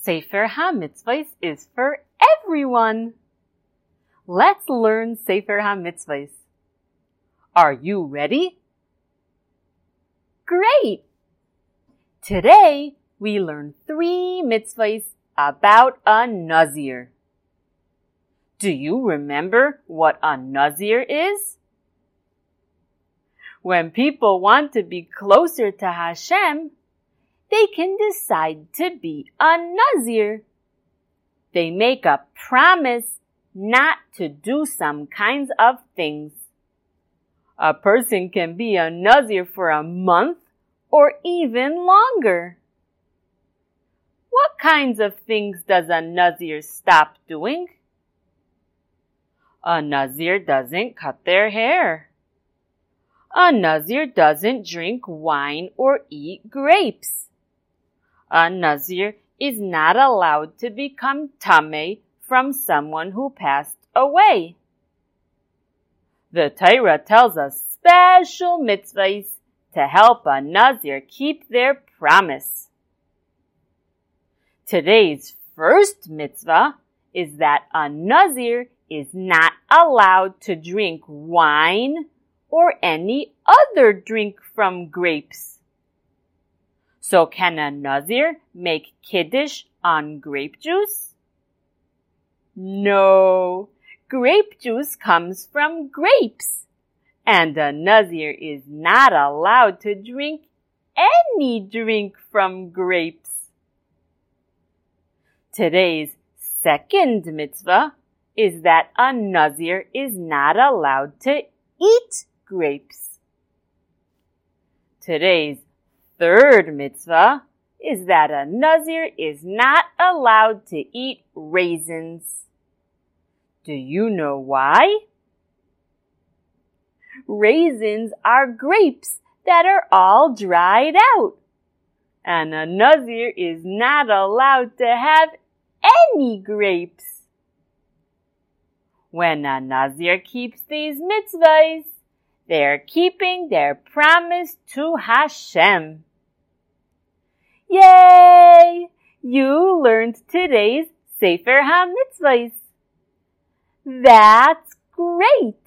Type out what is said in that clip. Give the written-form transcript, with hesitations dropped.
Sefer HaMitzvahs is for everyone. Let's learn Sefer HaMitzvahs. Are you ready? Great! Today, we learn 3 mitzvahs about a Nazir. Do you remember what a Nazir is? When people want to be closer to Hashem, they can decide to be a Nazir. They make a promise not to do some kinds of things. A person can be a Nazir for a month or even longer. What kinds of things does a Nazir stop doing? A Nazir doesn't cut their hair. A Nazir doesn't drink wine or eat grapes. A Nazir is not allowed to become tameh from someone who passed away. The Torah tells us special mitzvahs to help a Nazir keep their promise. Today's first mitzvah is that a Nazir is not allowed to drink wine or any other drink from grapes. So can a Nazir make kiddush on grape juice? No, grape juice comes from grapes, and a Nazir is not allowed to drink any drink from grapes. Today's second mitzvah is that a Nazir is not allowed to eat grapes. Today's third mitzvah is that a Nazir is not allowed to eat raisins. Do you know why? Raisins are grapes that are all dried out, and a Nazir is not allowed to have any grapes. When a Nazir keeps these mitzvahs, they're keeping their promise to Hashem. Yay! You learned today's Sefer HaMitzvahs. That's great!